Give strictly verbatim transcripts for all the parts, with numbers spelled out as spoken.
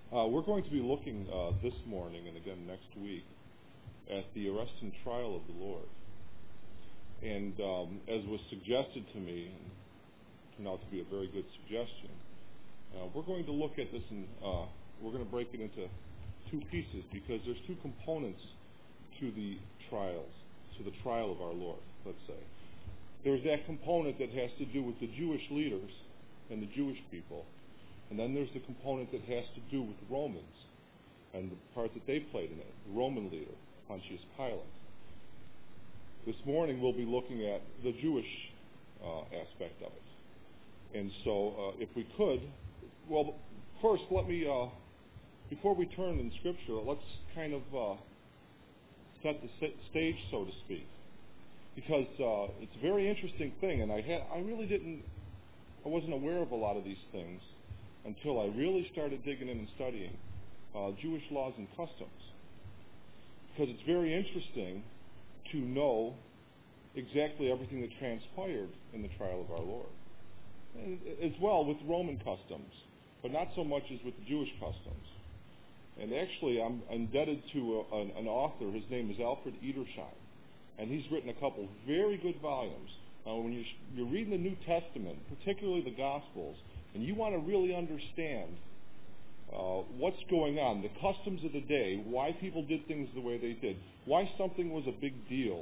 Uh, we're going to be looking uh, this morning and again next week at the arrest and trial of the Lord. And um, as was suggested to me, and turned out to be a very good suggestion, uh, we're going to look at this and uh, we're going to break it into two pieces because there's two components to the trials, to the trial of our Lord, let's say. There's that component that has to do with the Jewish leaders and the Jewish people. And then there's the component that has to do with the Romans and the part that they played in it, the Roman leader, Pontius Pilate. This morning we'll be looking at the Jewish uh, aspect of it. And so uh, if we could, well, first let me, uh, before we turn in Scripture, let's kind of uh, set the stage, so to speak. Because uh, it's a very interesting thing, and I, had, I really didn't, I wasn't aware of a lot of these things until I really started digging in and studying uh, Jewish laws and customs. Because it's very interesting to know exactly everything that transpired in the trial of our Lord. And as well with Roman customs, but not so much as with the Jewish customs. And actually, I'm indebted to a, an, an author. His name is Alfred Edersheim. And he's written a couple of very good volumes. Uh, when you're, you're reading the New Testament, particularly the Gospels, and you want to really understand uh, what's going on, the customs of the day, why people did things the way they did, why something was a big deal.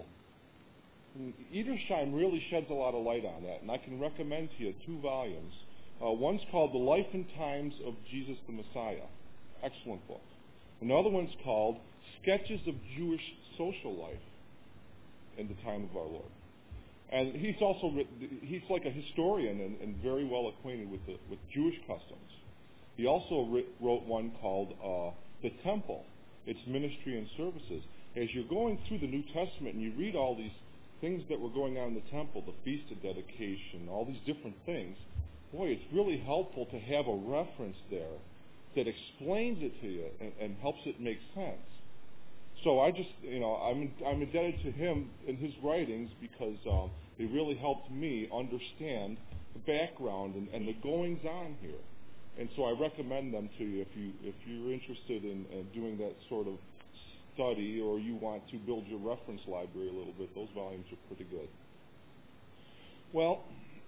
And Edersheim really sheds a lot of light on that, and I can recommend to you two volumes. Uh, one's called The Life and Times of Jesus the Messiah. Excellent book. Another one's called Sketches of Jewish Social Life in the Time of Our Lord. And he's also written, he's like a historian and, and very well acquainted with the, with Jewish customs. He also writ, wrote one called uh, The Temple, Its Ministry and Services. As you're going through the New Testament and you read all these things that were going on in the temple, the Feast of Dedication, all these different things, boy, it's really helpful to have a reference there that explains it to you and, and helps it make sense. So I just, you know, I'm I'm indebted to him and his writings because um, they really helped me understand the background and, and the goings on here. And so I recommend them to you if you if you're interested in uh, doing that sort of study or you want to build your reference library a little bit. Those volumes are pretty good. Well,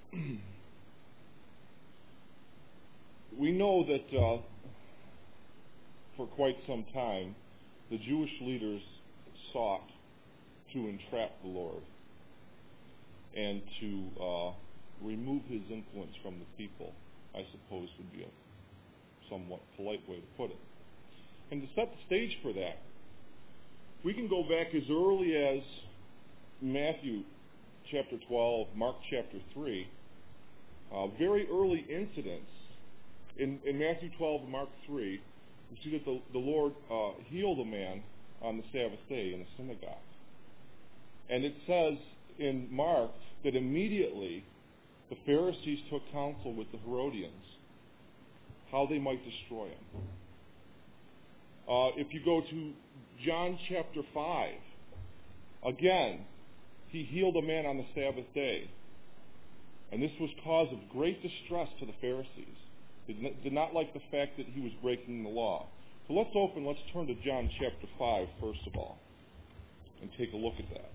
we know that uh, for quite some time, the Jewish leaders sought to entrap the Lord and to uh, remove his influence from the people, I suppose would be a somewhat polite way to put it. And to set the stage for that, we can go back as early as Matthew chapter twelve, Mark chapter three, uh, very early incidents. In, in Matthew twelve and Mark three, we see that the, the Lord uh, healed a man on the Sabbath day in a synagogue. And it says in Mark that immediately the Pharisees took counsel with the Herodians how they might destroy him. Uh, if you go to John chapter five, again, he healed a man on the Sabbath day. And this was cause of great distress to the Pharisees. They did not like the fact that he was breaking the law. So let's open, let's turn to John chapter five, first of all, and take a look at that.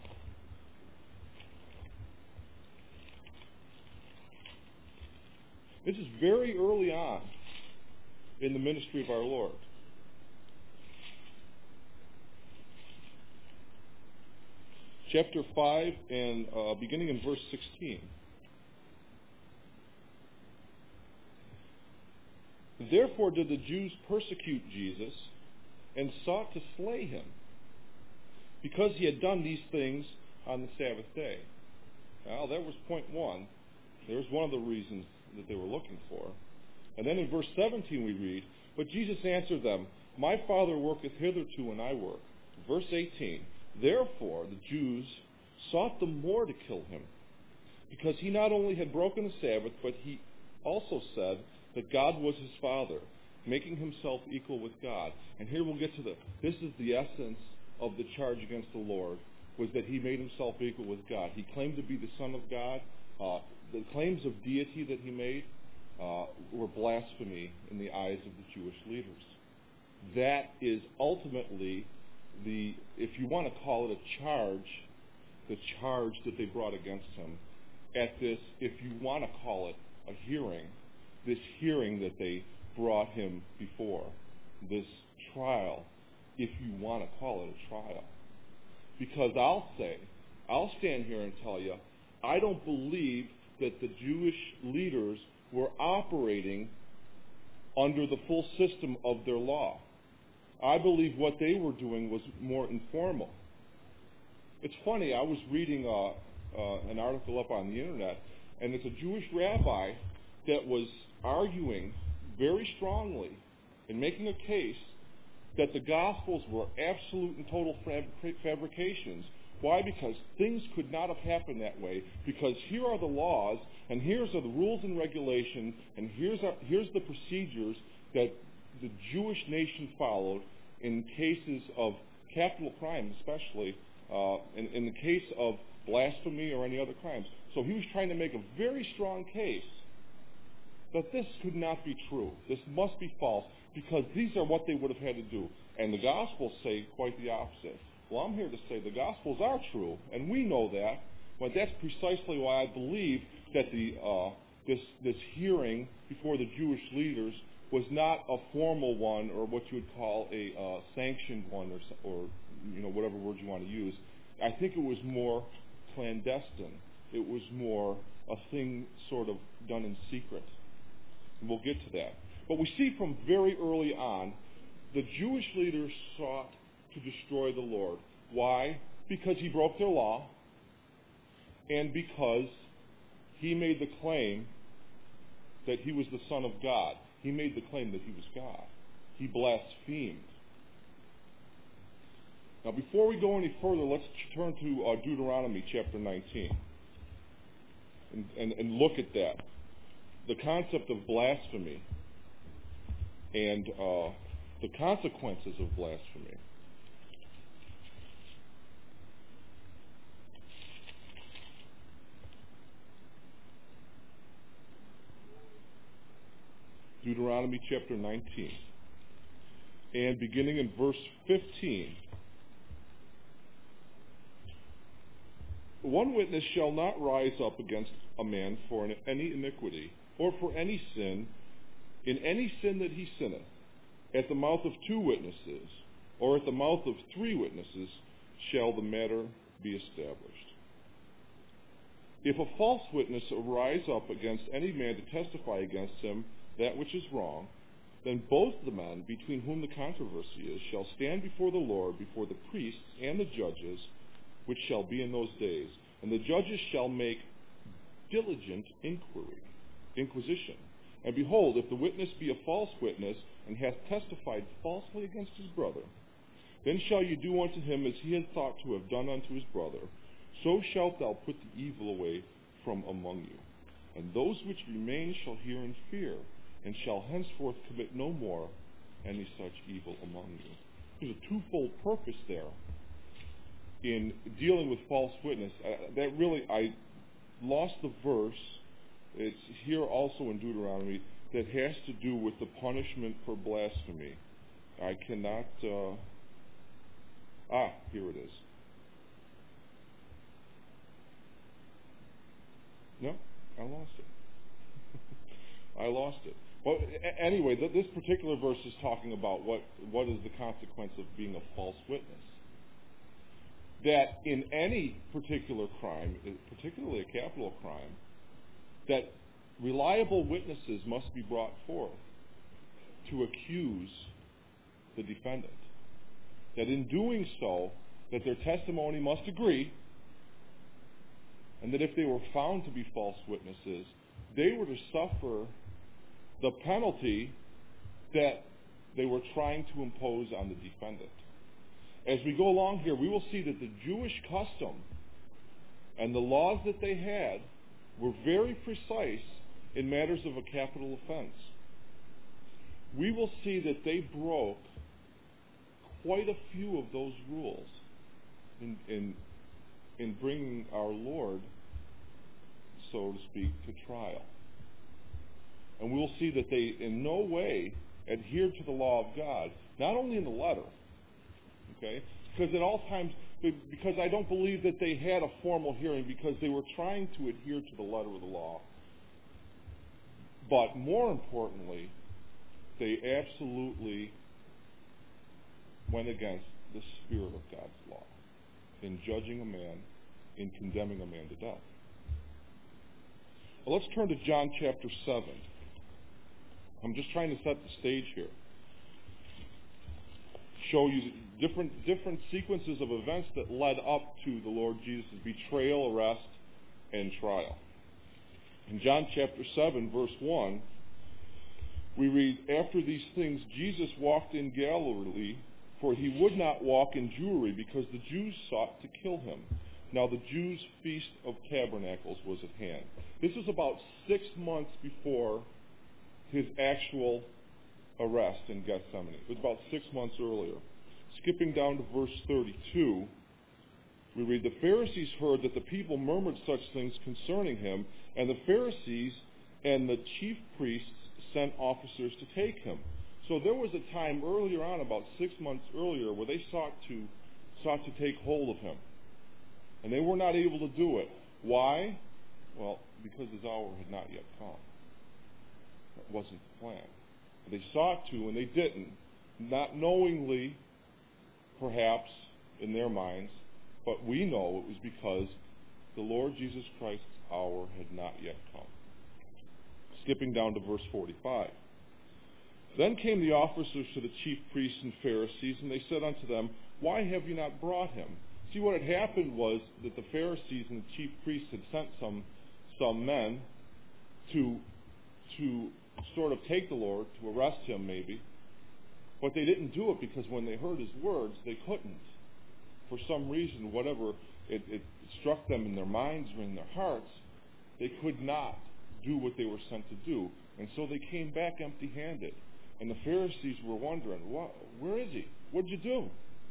This is very early on in the ministry of our Lord. Chapter five, and uh, beginning in verse sixteen. Therefore did the Jews persecute Jesus and sought to slay him, because he had done these things on the Sabbath day. Well, that was point one. There's one of the reasons that they were looking for. And then in verse seventeen we read, But Jesus answered them, My Father worketh hitherto, and I work. Verse eighteen, Therefore the Jews sought the more to kill him, because he not only had broken the Sabbath, but he also said that God was his Father, making himself equal with God. And here we'll get to the, this is the essence of the charge against the Lord, was that he made himself equal with God. He claimed to be the Son of God. Uh, the claims of deity that he made, uh, were blasphemy in the eyes of the Jewish leaders. That is ultimately the, if you want to call it a charge, the charge that they brought against him at this, if you want to call it a hearing, this hearing that they brought him before, this trial, if you want to call it a trial. Because I'll say, I'll stand here and tell you, I don't believe that the Jewish leaders were operating under the full system of their law. I believe what they were doing was more informal. It's funny, I was reading uh, uh, an article up on the internet, and it's a Jewish rabbi that was arguing very strongly and making a case that the Gospels were absolute and total fab- fabrications. Why? Because things could not have happened that way, because here are the laws, and here's are the rules and regulations, and here's, our, here's the procedures that the Jewish nation followed in cases of capital crimes, especially uh, in, in the case of blasphemy or any other crimes. So he was trying to make a very strong case that this could not be true. This must be false, because these are what they would have had to do. And the Gospels say quite the opposite. Well, I'm here to say the Gospels are true, and we know that, but that's precisely why I believe that the uh, this this hearing before the Jewish leaders was not a formal one, or what you would call a uh, sanctioned one, or, or you know whatever word you want to use. I think it was more clandestine. It was more a thing sort of done in secret. And we'll get to that. But we see from very early on, the Jewish leaders sought to destroy the Lord. Why? Because he broke their law, and because he made the claim that he was the Son of God. He made the claim that he was God. He blasphemed. Now, before we go any further, let's turn to uh, Deuteronomy chapter nineteen and, and, and look at that. The concept of blasphemy and uh, the consequences of blasphemy. Deuteronomy chapter nineteen, and beginning in verse fifteen. One witness shall not rise up against a man for any iniquity, or for any sin, in any sin that he sinneth. At the mouth of two witnesses, or at the mouth of three witnesses, shall the matter be established. If a false witness arise up against any man to testify against him that which is wrong, then both the men between whom the controversy is shall stand before the Lord, before the priests and the judges, which shall be in those days. And the judges shall make diligent inquiry, inquisition. And behold, if the witness be a false witness, and hath testified falsely against his brother, then shall you do unto him as he had thought to have done unto his brother. So shalt thou put the evil away from among you. And those which remain shall hear and fear, and shall henceforth commit no more any such evil among you. There's a twofold purpose there in dealing with false witness. Uh, that really, I lost the verse. It's here also in Deuteronomy that has to do with the punishment for blasphemy. I cannot, uh, ah, here it is. No, I lost it. I lost it. Well, a- anyway, th- this particular verse is talking about what, what is the consequence of being a false witness. That in any particular crime, particularly a capital crime, that reliable witnesses must be brought forth to accuse the defendant. That in doing so, that their testimony must agree, and that if they were found to be false witnesses, they were to suffer the penalty that they were trying to impose on the defendant. As we go along here, we will see that the Jewish custom and the laws that they had were very precise in matters of a capital offense. We will see that they broke quite a few of those rules in, in, in bringing our Lord, so to speak, to trial. And we'll see that they in no way adhered to the law of God, not only in the letter, okay, because at all times, because I don't believe that they had a formal hearing because they were trying to adhere to the letter of the law. But more importantly, they absolutely went against the spirit of God's law in judging a man, in condemning a man to death. Well, let's turn to John chapter seven. I'm just trying to set the stage here. Show you different different sequences of events that led up to the Lord Jesus' betrayal, arrest, and trial. In John chapter seven, verse one, we read, "After these things Jesus walked in Galilee, for he would not walk in Jewry, because the Jews sought to kill him. Now the Jews' feast of tabernacles was at hand." This is about six months before his actual arrest in Gethsemane. It was about six months earlier. Skipping down to verse thirty-two, we read, "The Pharisees heard that the people murmured such things concerning him, and the Pharisees and the chief priests sent officers to take him." So there was a time earlier on, about six months earlier, where they sought to sought to take hold of him. And they were not able to do it. Why? Well, because his hour had not yet come. That wasn't the plan. They sought to, and they didn't, not knowingly, perhaps, in their minds, but we know it was because the Lord Jesus Christ's hour had not yet come. Skipping down to verse forty-five. "Then came the officers to the chief priests and Pharisees, and they said unto them, Why have you not brought him?" See, what had happened was that the Pharisees and the chief priests had sent some some men to to sort of take the Lord, to arrest him maybe, but they didn't do it because when they heard his words, they couldn't. For some reason, whatever, it, it struck them in their minds or in their hearts, they could not do what they were sent to do. And so they came back empty-handed. And the Pharisees were wondering, what, where is he? What did you do?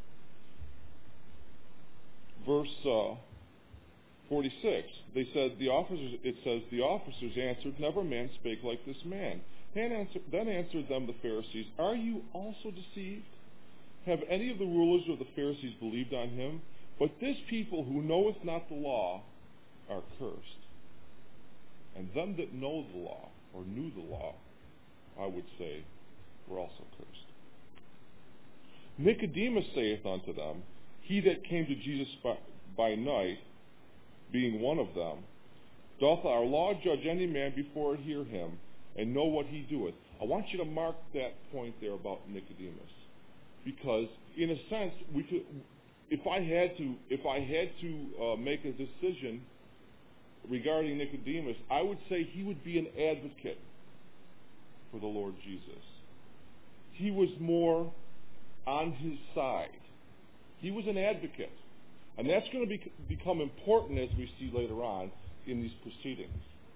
Verse uh, forty-six, they said, the officers, it says, the officers answered, Never man spake like this man. Then answered, then answered them the Pharisees, Are you also deceived? Have any of the rulers of the Pharisees believed on him? But this people who knoweth not the law are cursed. And them that know the law, or knew the law, I would say, were also cursed. Nicodemus saith unto them, He that came to Jesus by, by night, being one of them, doth our law judge any man before it hear him, and know what he doeth? I want you to mark that point there about Nicodemus, because in a sense, we could, if I had to, if I had to uh, make a decision regarding Nicodemus, I would say he would be an advocate for the Lord Jesus. He was more on his side. He was an advocate. And that's going to be, become important as we see later on in these proceedings.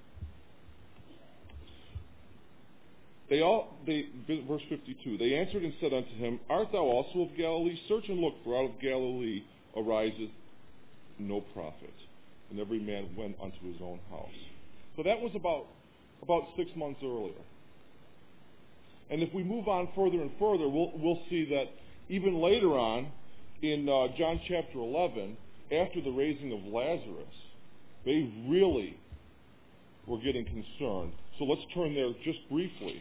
They all, they, verse fifty-two, they answered and said unto him, Art thou also of Galilee? Search and look, for out of Galilee ariseth no prophet. And every man went unto his own house. So that was about, about six months earlier. And if we move on further and further, we'll, we'll see that even later on, in uh, John chapter eleven, after the raising of Lazarus, they really were getting concerned. So let's turn there just briefly.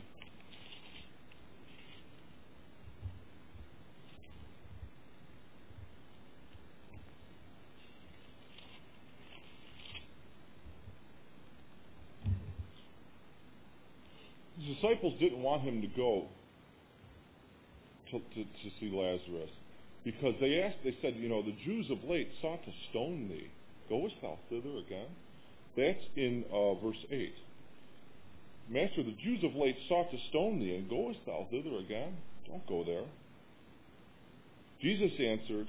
The disciples didn't want him to go to, to, to see Lazarus, because they asked, they said, you know, the Jews of late sought to stone thee. Goest thou thither again? That's in uh, verse eight. Master, the Jews of late sought to stone thee, and goest thou thither again? Don't go there. Jesus answered,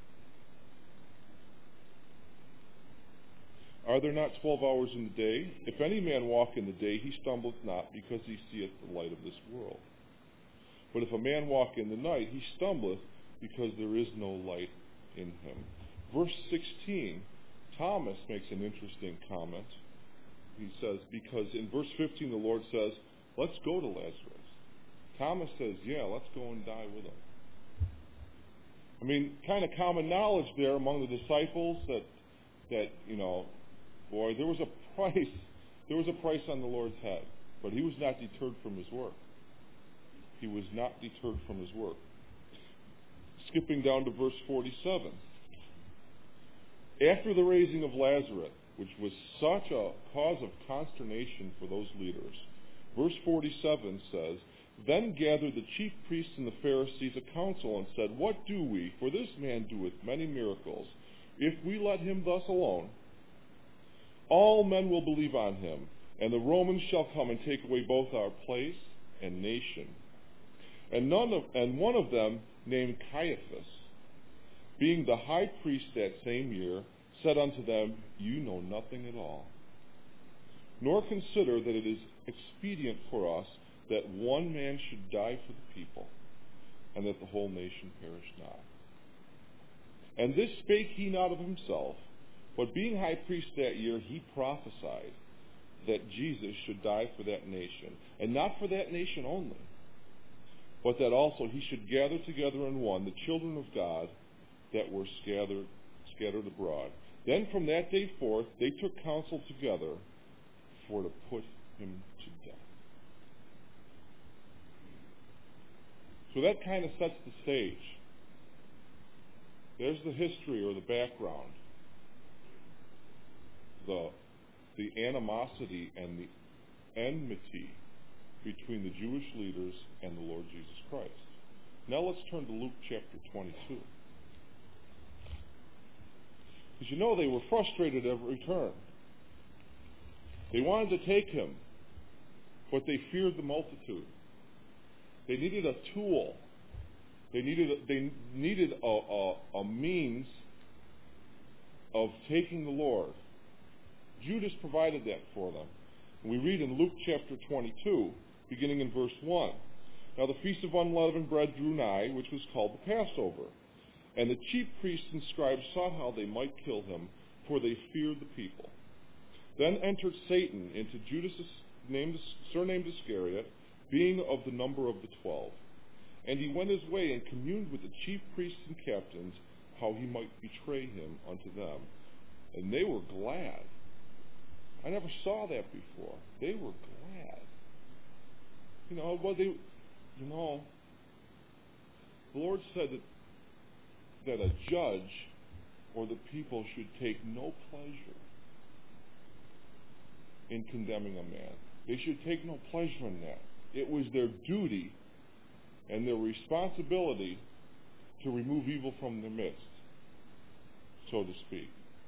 Are there not twelve hours in the day? If any man walk in the day, he stumbleth not, because he seeth the light of this world. But if a man walk in the night, he stumbleth, because there is no light in him. Verse sixteen, Thomas makes an interesting comment. He says, because in verse fifteen the Lord says, Let's go to Lazarus. Thomas says, yeah, let's go and die with him. I mean, kind of common knowledge there among the disciples that, that you know, boy, there was a price. There was a price on the Lord's head. But he was not deterred from his work. He was not deterred from his work. Skipping down to verse forty-seven. After the raising of Lazarus, which was such a cause of consternation for those leaders, verse forty-seven says, Then gathered the chief priests and the Pharisees a council and said, What do we? For this man doeth many miracles. If we let him thus alone, all men will believe on him, and the Romans shall come and take away both our place and nation. And none of, and one of them, named Caiaphas, being the high priest that same year, said unto them, You know nothing at all, nor consider that it is expedient for us that one man should die for the people, and that the whole nation perish not. And this spake he not of himself, but being high priest that year, he prophesied that Jesus should die for that nation, and not for that nation only, but that also he should gather together in one the children of God that were scattered, scattered abroad. Then from that day forth they took counsel together for to put him to death. So that kind of sets the stage. There's the history or the background, the the animosity and the enmity between the Jewish leaders and the Lord Jesus Christ. Now let's turn to Luke chapter twenty-two. Because you know they were frustrated at every turn. They wanted to take him, but they feared the multitude. They needed a tool. They needed a, they needed a, a, a means of taking the Lord. Judas provided that for them. And we read in Luke chapter twenty-two, beginning in verse one. Now the feast of unleavened bread drew nigh, which was called the Passover. And the chief priests and scribes sought how they might kill him, for they feared the people. Then entered Satan into Judas, named, surnamed Iscariot, being of the number of the twelve. And he went his way and communed with the chief priests and captains, how he might betray him unto them. And they were glad. I never saw that before. They were glad. You know, well, they, you know, the Lord said that that a judge or the people should take no pleasure in condemning a man. They should take no pleasure in that. It was their duty and their responsibility to remove evil from their midst, so to speak.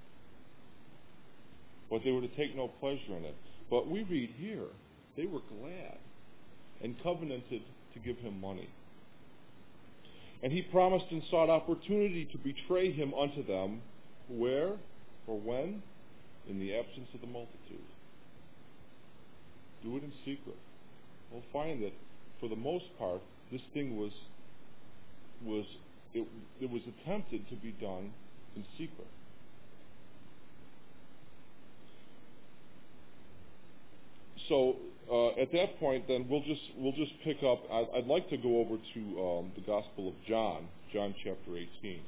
But they were to take no pleasure in it. But we read here, they were glad and covenanted to give him money. And he promised and sought opportunity to betray him unto them. Where or when? In the absence of the multitude. Do it in secret. We'll find that for the most part, this thing was was it, it was attempted to be done in secret. So uh, at that point, then we'll just we'll just pick up. I'd, I'd like to go over to um, the Gospel of John, John chapter eighteen,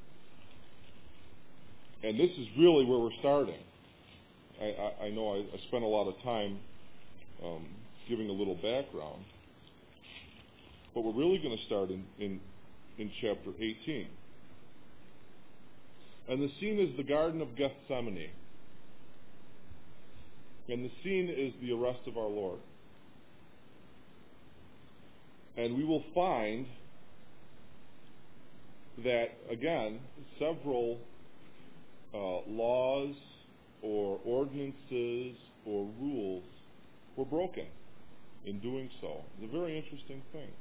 and this is really where we're starting. I, I, I know I, I spent a lot of time um, giving a little background, but we're really going to start in, in in chapter eighteen, and the scene is the Garden of Gethsemane. And the scene is the arrest of our Lord. And we will find that, again, several uh, laws or ordinances or rules were broken in doing so. It's a very interesting thing.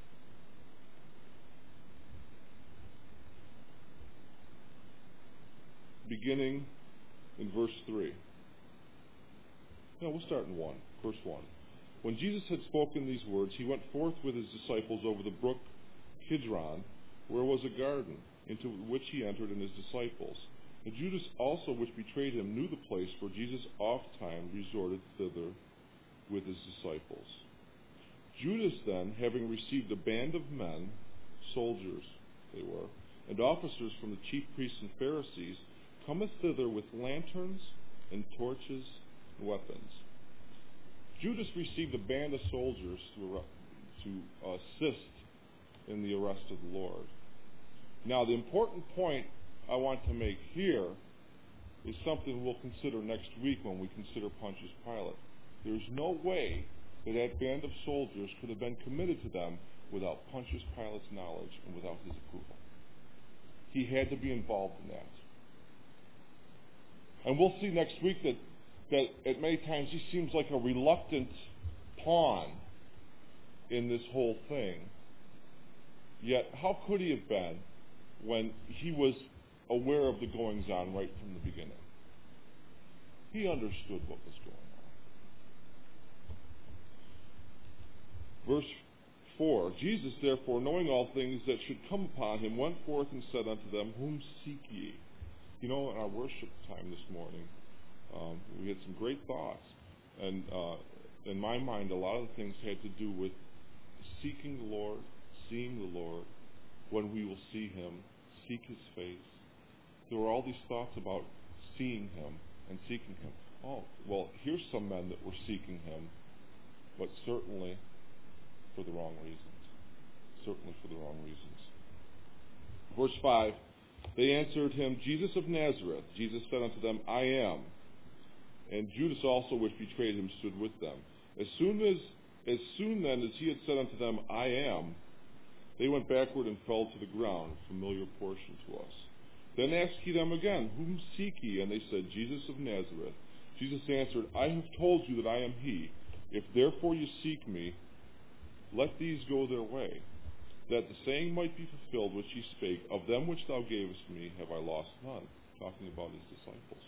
Beginning in verse three. No, we'll start in one, verse one. When Jesus had spoken these words, he went forth with his disciples over the brook Kidron, where was a garden, into which he entered and his disciples. And Judas also, which betrayed him, knew the place, for Jesus oft time resorted thither with his disciples. Judas then, having received a band of men, soldiers they were, and officers from the chief priests and Pharisees, cometh thither with lanterns and torches and weapons. Judas received a band of soldiers to, to assist in the arrest of the Lord. Now, the important point I want to make here is something we'll consider next week when we consider Pontius Pilate. There's no way that that band of soldiers could have been committed to them without Pontius Pilate's knowledge and without his approval. He had to be involved in that. And we'll see next week that, that at many times he seems like a reluctant pawn in this whole thing. Yet, how could he have been when he was aware of the goings-on right from the beginning? He understood what was going on. Verse four, Jesus, therefore, knowing all things that should come upon him, went forth and said unto them, Whom seek ye? You know, in our worship time this morning, um, we had some great thoughts. And uh, in my mind, a lot of the things had to do with seeking the Lord, seeing the Lord, when we will see him, seek his face. There were all these thoughts about seeing him and seeking him. Oh, well, here's some men that were seeking him, but certainly for the wrong reasons. Certainly for the wrong reasons. Verse five, they answered him, Jesus of Nazareth. Jesus said unto them, I am. And Judas also, which betrayed him, stood with them. As soon as, as soon then as he had said unto them, I am, they went backward and fell to the ground, a familiar portion to us. Then asked he them again, Whom seek ye? And they said, Jesus of Nazareth. Jesus answered, I have told you that I am he. If therefore you seek me, let these go their way, that the saying might be fulfilled which he spake, Of them which thou gavest me have I lost none. Talking about his disciples.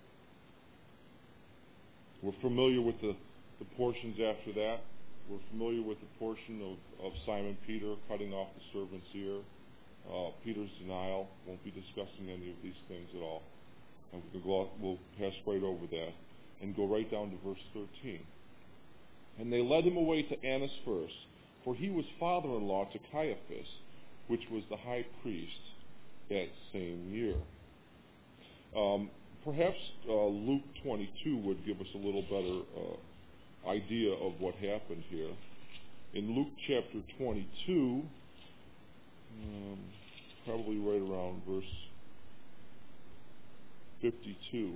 We're familiar with the, the portions after that. We're familiar with the portion of, of Simon Peter cutting off the servant's ear. Uh, Peter's denial. Won't be discussing any of these things at all. And we'll, go, we'll pass right over that and go right down to verse thirteen. And they led him away to Annas first, for he was father-in-law to Caiaphas, which was the high priest that same year. Um, perhaps uh, Luke twenty-two would give us a little better uh, idea of what happened here. In Luke chapter twenty-two, um, probably right around verse fifty-two.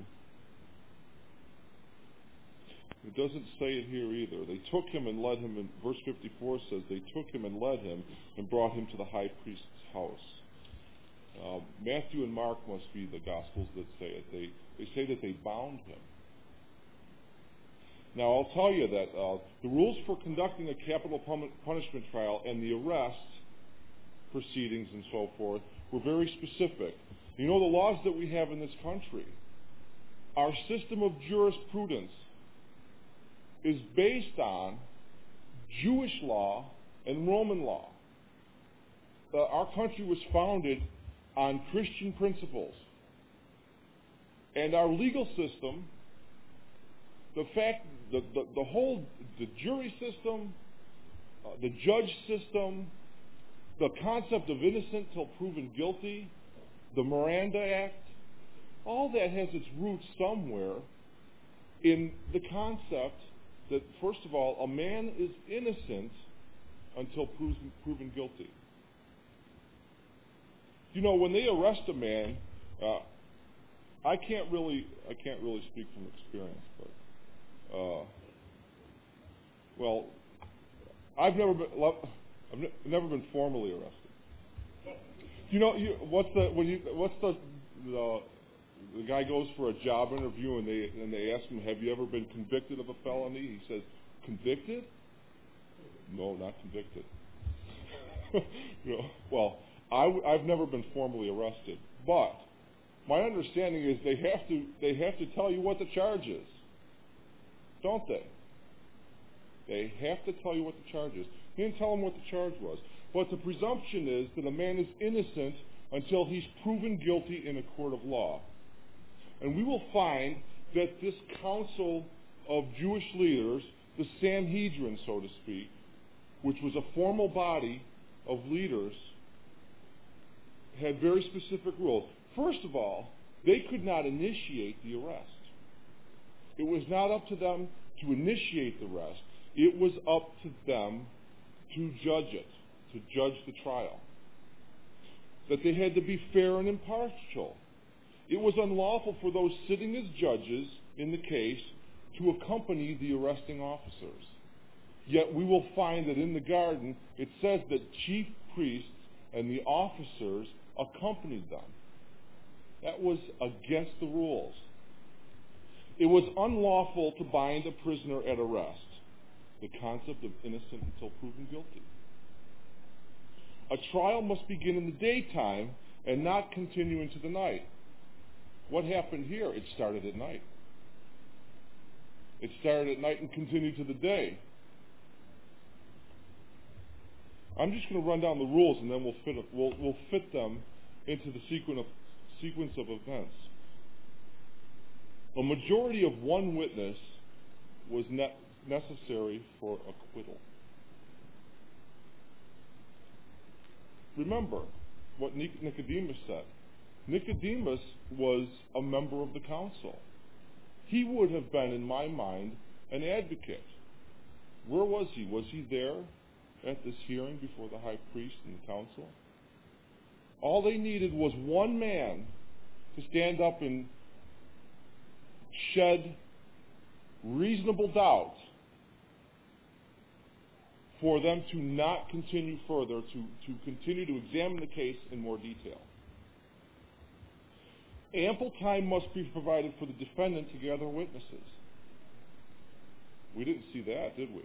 It doesn't say it here either. They took him and led him, in verse fifty-four says, they took him and led him and brought him to the high priest's house. Uh, Matthew and Mark must be the Gospels that say it. They, they say that they bound him. Now, I'll tell you that uh, the rules for conducting a capital punishment trial and the arrest proceedings and so forth were very specific. You know, the laws that we have in this country, our system of jurisprudence is based on Jewish law and Roman law. Uh, our country was founded on Christian principles. And our legal system, the fact, the, the, the whole, the jury system, uh, the judge system, the concept of innocent till proven guilty, the Miranda Act, all that has its roots somewhere in the concept that, first of all, a man is innocent until proven, proven guilty. You know, when they arrest a man, uh, I can't really, I can't really speak from experience, but, uh, well, I've never been, I've never been formally arrested. You know, you, what's the when you what's the, the the guy goes for a job interview and they and they ask him, have you ever been convicted of a felony? He says, convicted? No, not convicted. You know, well, I, I've never been formally arrested, but my understanding is they have to they have to tell you what the charge is, don't they? They have to tell you what the charge is. He didn't tell them what the charge was. But the presumption is that a man is innocent until he's proven guilty in a court of law. And we will find that this council of Jewish leaders, the Sanhedrin, so to speak, which was a formal body of leaders, had very specific rules. First of all, they could not initiate the arrest. It was not up to them to initiate the arrest. It was up to them to judge it, to judge the trial. That they had to be fair and impartial. It was unlawful for those sitting as judges in the case to accompany the arresting officers. Yet we will find that in the garden, it says that chief priests and the officers accompanied them. That was against the rules. It was unlawful to bind a prisoner at arrest, the concept of innocent until proven guilty. A trial must begin in the daytime and not continue into the night. What happened here? It started at night. It started at night and continued to the day. I'm just going to run down the rules and then we'll fit, we'll, we'll fit them into the sequence of, sequence of events. A majority of one witness was ne- necessary for acquittal. Remember what Nicodemus said. Nicodemus was a member of the council. He would have been, in my mind, an advocate. Where was he? Was he there at this hearing before the high priest and the council? All they needed was one man to stand up and shed reasonable doubt for them to not continue further, to, to continue to examine the case in more detail. Ample time must be provided for the defendant to gather witnesses. We didn't see that, did we?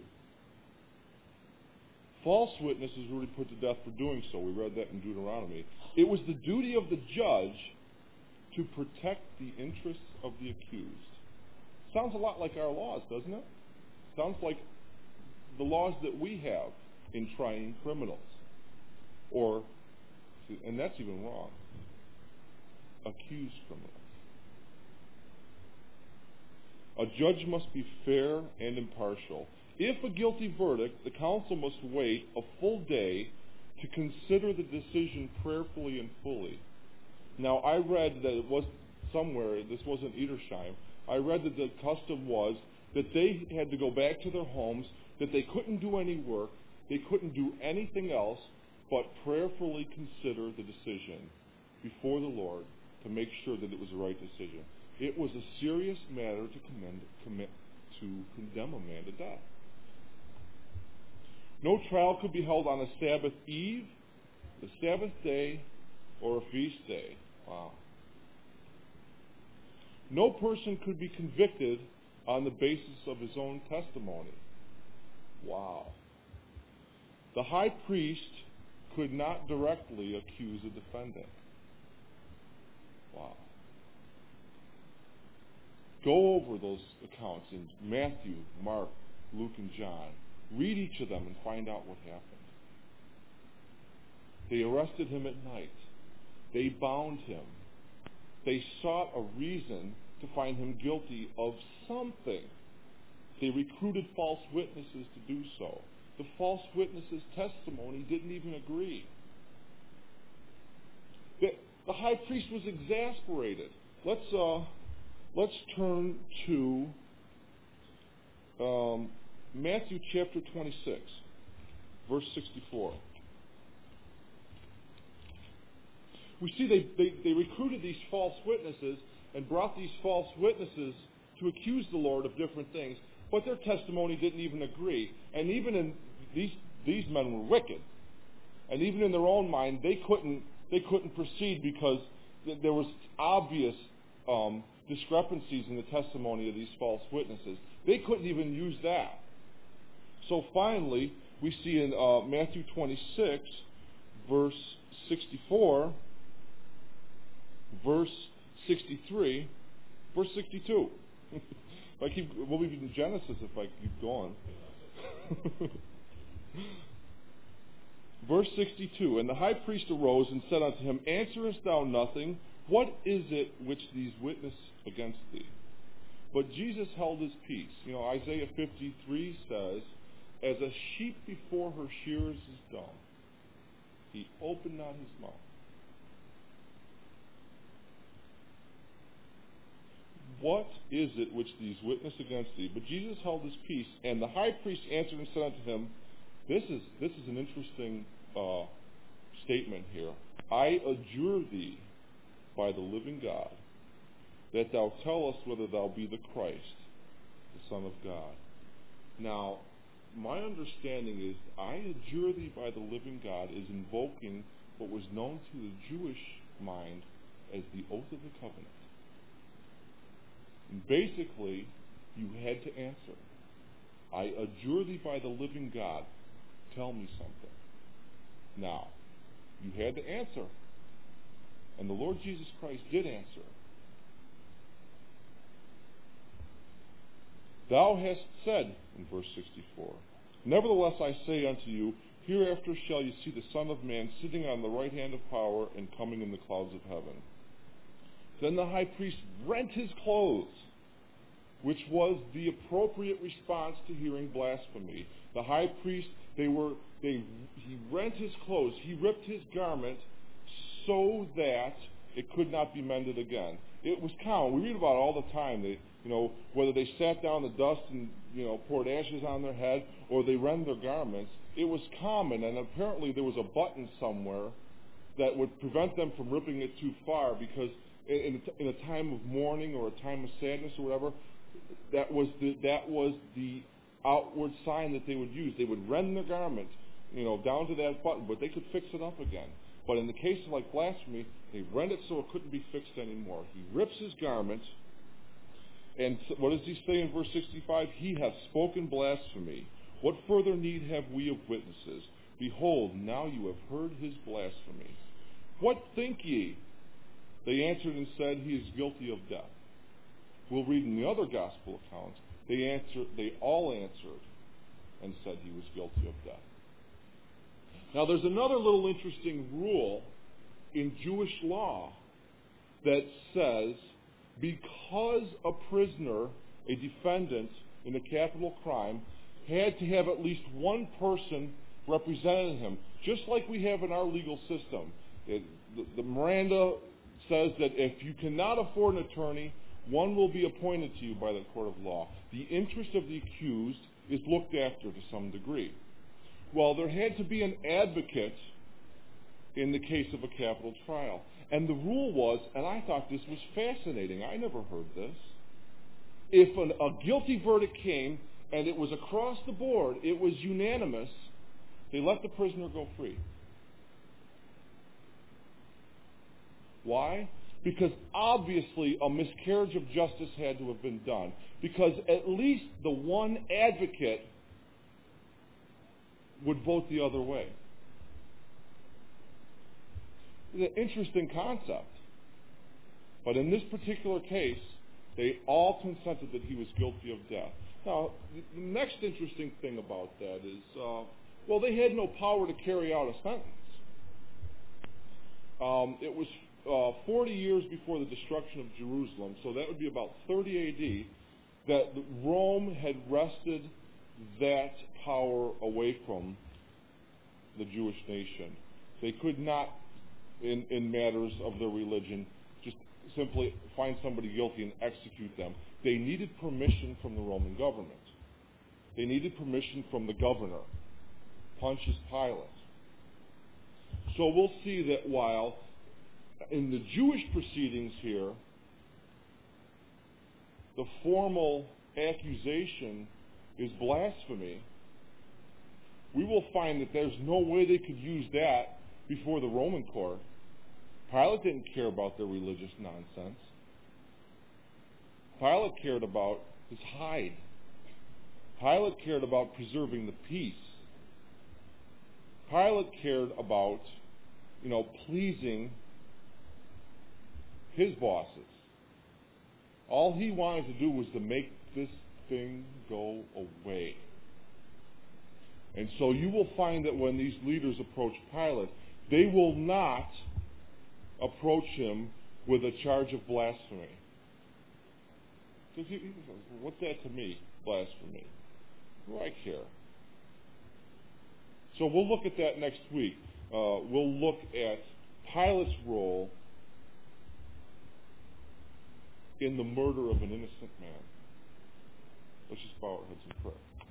False witnesses were put to death for doing so. We read that in Deuteronomy. It was the duty of the judge to protect the interests of the accused. Sounds a lot like our laws, doesn't it? Sounds like the laws that we have in trying criminals. Or, and that's even wrong, accused criminals. A judge must be fair and impartial. If a guilty verdict, the council must wait a full day to consider the decision prayerfully and fully. Now, I read that it was somewhere, this wasn't Edersheim, I read that the custom was that they had to go back to their homes, that they couldn't do any work, they couldn't do anything else but prayerfully consider the decision before the Lord to make sure that it was the right decision. It was a serious matter to, commend, commit, to condemn a man to death. No trial could be held on a Sabbath eve, the Sabbath day, or a feast day. Wow. No person could be convicted on the basis of his own testimony. Wow. The high priest could not directly accuse a defendant. Wow. Go over those accounts in Matthew, Mark, Luke, and John. Read each of them and find out what happened. They arrested him at night. They bound him. They sought a reason to find him guilty of something. They recruited false witnesses to do so. The false witnesses' testimony didn't even agree. The, the high priest was exasperated. Let's uh, let's turn to um, Matthew chapter twenty-six, verse sixty-four. We see they, they, they recruited these false witnesses and brought these false witnesses to accuse the Lord of different things, but their testimony didn't even agree. And even in these these men were wicked, and even in their own mind, they couldn't they couldn't proceed because th- there was obvious um, discrepancies in the testimony of these false witnesses. They couldn't even use that. So finally, we see in uh, Matthew twenty-six, verse sixty-four, verse sixty-three, verse sixty-two. If I keep, we'll be in Genesis if I keep going. Verse sixty-two, and the high priest arose and said unto him, Answerest thou nothing? What is it which these witness against thee? But Jesus held his peace. You know, Isaiah fifty-three says, as a sheep before her shearers is dumb, he opened not his mouth. What is it which these witness against thee? But Jesus held his peace, and the high priest answered and said unto him, This is this is an interesting uh, statement here. I adjure thee by the living God, that thou tell us whether thou be the Christ, the Son of God. Now, my understanding is, I adjure thee by the living God is invoking what was known to the Jewish mind as the oath of the covenant. And basically, you had to answer. I adjure thee by the living God, tell me something. Now, you had to answer. And the Lord Jesus Christ did answer. Thou hast said, in verse sixty-four, Nevertheless I say unto you, hereafter shall you see the Son of Man sitting on the right hand of power and coming in the clouds of heaven. Then the high priest rent his clothes, which was the appropriate response to hearing blasphemy. The high priest, they were, they, he rent his clothes, he ripped his garment so that it could not be mended again. It was common. We read about it all the time. They, you know, whether they sat down in the dust and, you know, poured ashes on their head or they rend their garments, it was common. And apparently there was a button somewhere that would prevent them from ripping it too far, because in, in a time of mourning or a time of sadness or whatever, that was the that was the outward sign that they would use. They would rend their garment, you know, down to that button, but they could fix it up again. But in the case of like blasphemy, they rend it so it couldn't be fixed anymore. He rips his garment, and what does he say in verse sixty-five? He hath spoken blasphemy. What further need have we of witnesses? Behold, now you have heard his blasphemy. What think ye? They answered and said, He is guilty of death. We'll read in the other gospel accounts, they answered, they all answered and said he was guilty of death. Now there's another little interesting rule in Jewish law that says, because a prisoner, a defendant in a capital crime, had to have at least one person representing him, just like we have in our legal system. It, the, the Miranda says that if you cannot afford an attorney, one will be appointed to you by the court of law. The interest of the accused is looked after to some degree. Well, there had to be an advocate in the case of a capital trial. And the rule was, and I thought this was fascinating, I never heard this, if an, a guilty verdict came and it was across the board, it was unanimous, they let the prisoner go free. Why? Because obviously a miscarriage of justice had to have been done. Because at least the one advocate would vote the other way. It's an interesting concept. But in this particular case, they all consented that he was guilty of death. Now, the next interesting thing about that is, uh, well, they had no power to carry out a sentence. Um, it was uh, forty years before the destruction of Jerusalem, so that would be about thirty A D, that Rome had wrested that power away from the Jewish nation. They could not, in, in matters of their religion, just simply find somebody guilty and execute them. They needed permission from the Roman government. They needed permission from the governor, Pontius Pilate. So we'll see that while in the Jewish proceedings here, the formal accusation is blasphemy, we will find that there's no way they could use that before the Roman court. Pilate didn't care about their religious nonsense. Pilate cared about his hide. Pilate cared about preserving the peace. Pilate cared about, you know, pleasing his bosses. All he wanted to do was to make this thing go away. And so you will find that when these leaders approach Pilate, they will not approach him with a charge of blasphemy. Because he, what's that to me, blasphemy? What do I care? So we'll look at that next week. Uh, we'll look at Pilate's role in the murder of an innocent man. Let's just bow our heads in prayer.